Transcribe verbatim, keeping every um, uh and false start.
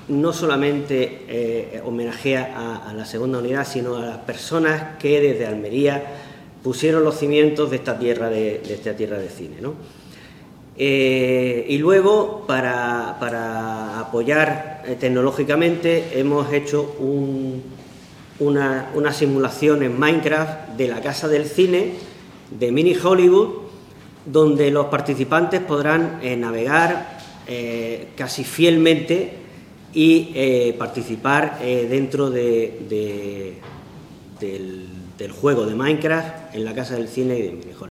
no solamente eh, homenajea a, a la segunda unidad, sino a las personas que desde Almería pusieron los cimientos de esta tierra de, de, esta tierra de cine, ¿no? Eh, y luego, para, para apoyar eh, tecnológicamente, hemos hecho un, una, una simulación en Minecraft de la Casa del Cine, de Mini Hollywood, donde los participantes podrán eh, navegar eh, casi fielmente y eh, participar eh, dentro de, de, del, del juego de Minecraft en la Casa del Cine y de Mini Hollywood.